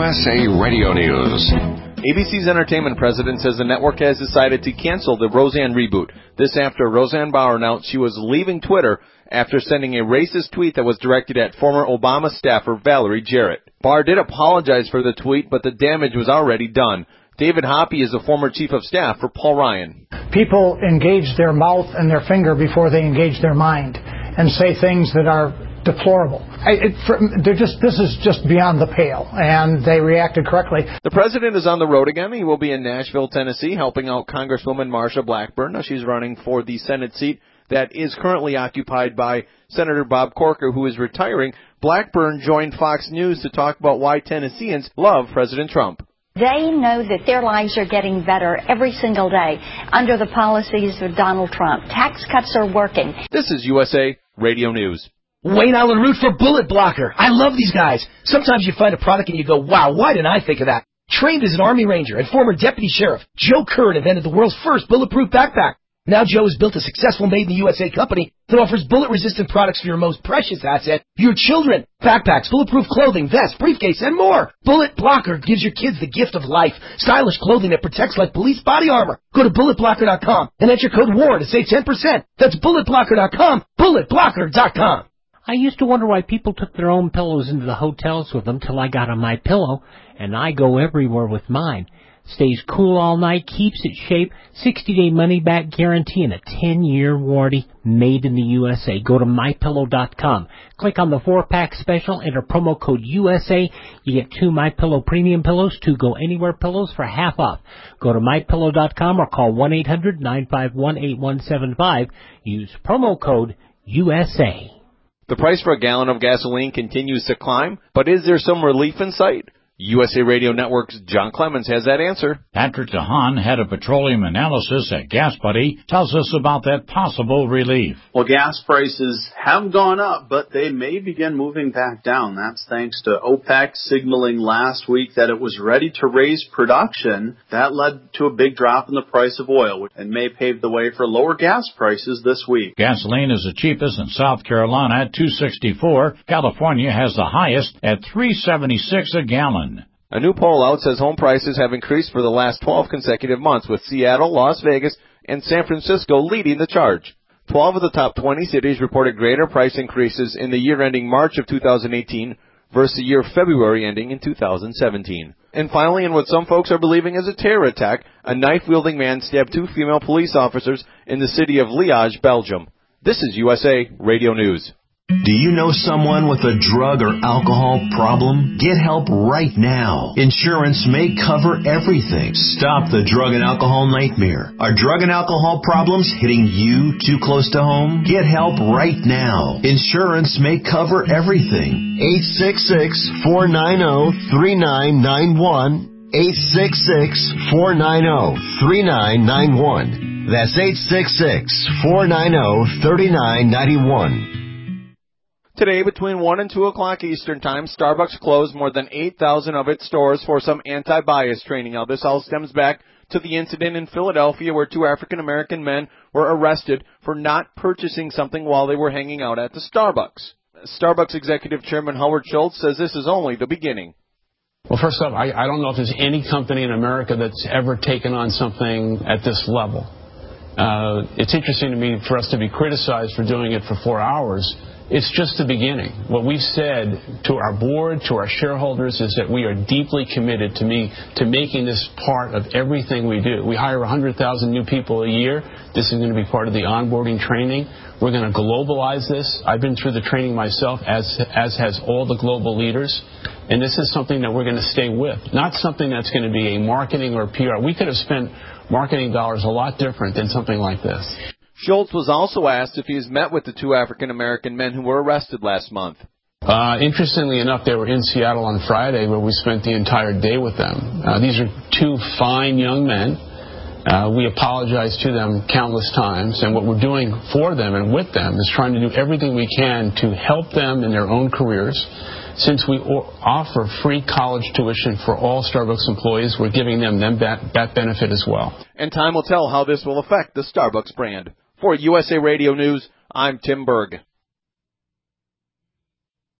USA Radio News. ABC's entertainment president says the network has decided to cancel the Roseanne reboot. This after Roseanne Barr announced she was leaving Twitter after sending a racist tweet that was directed at former Obama staffer Valerie Jarrett. Barr did apologize for the tweet, but the damage was already done. David Hoppe is the former chief of staff for Paul Ryan. People engage their mouth and their finger before they engage their mind and say things that are deplorable. This is just beyond the pale, and they reacted correctly. The president is on the road again. He will be in Nashville, Tennessee, helping out Congresswoman Marsha Blackburn. Now, she's running for the Senate seat that is currently occupied by Senator Bob Corker, who is retiring. Blackburn joined Fox News to talk about why Tennesseans love President Trump. They know that their lives are getting better every single day under the policies of Donald Trump. Tax cuts are working. This is USA Radio News. Wayne Allen Root for Bullet Blocker. I love these guys. Sometimes you find a product and you go, wow, why didn't I think of that? Trained as an Army Ranger and former deputy sheriff, Joe Curran invented the world's first bulletproof backpack. Now Joe has built a successful made-in-the-USA company that offers bullet-resistant products for your most precious asset, your children. Backpacks, bulletproof clothing, vests, briefcase, and more. Bullet Blocker gives your kids the gift of life. Stylish clothing that protects like police body armor. Go to bulletblocker.com and enter code WAR to save 10%. That's bulletblocker.com, bulletblocker.com. I used to wonder why people took their own pillows into the hotels with them till I got a MyPillow, and I go everywhere with mine. Stays cool all night, keeps its shape, 60-day money-back guarantee, and a 10-year warranty, made in the USA. Go to MyPillow.com. Click on the 4-pack special, enter promo code USA. You get 2 MyPillow premium pillows, 2 Go Anywhere pillows for half off. Go to MyPillow.com or call 1-800-951-8175. Use promo code USA. The price for a gallon of gasoline continues to climb, but is there some relief in sight? USA Radio Network's John Clemens has that answer. Patrick DeHaan, head of petroleum analysis at Gas Buddy, tells us about that possible relief. Well, gas prices have gone up, but they may begin moving back down. That's thanks to OPEC signaling last week that it was ready to raise production. That led to a big drop in the price of oil and may pave the way for lower gas prices this week. Gasoline is the cheapest in South Carolina at $2.64. California has the highest at $3.76 a gallon. A new poll out says home prices have increased for the last 12 consecutive months, with Seattle, Las Vegas, and San Francisco leading the charge. 12 of the top 20 cities reported greater price increases in the year ending March of 2018 versus the year February ending in 2017. And finally, in what some folks are believing is a terror attack, a knife-wielding man stabbed 2 female police officers in the city of Liège, Belgium. This is USA Radio News. Do you know someone with a drug or alcohol problem? Get help right now. Insurance may cover everything. Stop the drug and alcohol nightmare. Are drug and alcohol problems hitting you too close to home? Get help right now. Insurance may cover everything. 866-490-3991. 866-490-3991. That's 866-490-3991. Today, between 1 and 2 o'clock Eastern Time, Starbucks closed more than 8,000 of its stores for some anti-bias training. Now, this all stems back to the incident in Philadelphia where 2 African-American men were arrested for not purchasing something while they were hanging out at the Starbucks. Starbucks Executive Chairman Howard Schultz says this is only the beginning. Well, first off, I don't know if there's any company in America that's ever taken on something at this level. It's interesting to me for us to be criticized for doing it for 4 hours. It's just the beginning. What we've said to our board, to our shareholders, is that we are deeply committed to making this part of everything we do. We hire 100,000 new people a year. This is going to be part of the onboarding training. We're going to globalize this. I've been through the training myself, as has all the global leaders. And this is something that we're going to stay with, not something that's going to be a marketing or PR. We could have spent marketing dollars a lot different than something like this. Schultz was also asked if he has met with the 2 African-American men who were arrested last month. Interestingly enough, they were in Seattle on Friday, where we spent the entire day with them. These are 2 fine young men. We apologize to them countless times, and what we're doing for them and with them is trying to do everything we can to help them in their own careers. Since we offer free college tuition for all Starbucks employees, we're giving them that benefit as well. And time will tell how this will affect the Starbucks brand. For USA Radio News, I'm Tim Berg.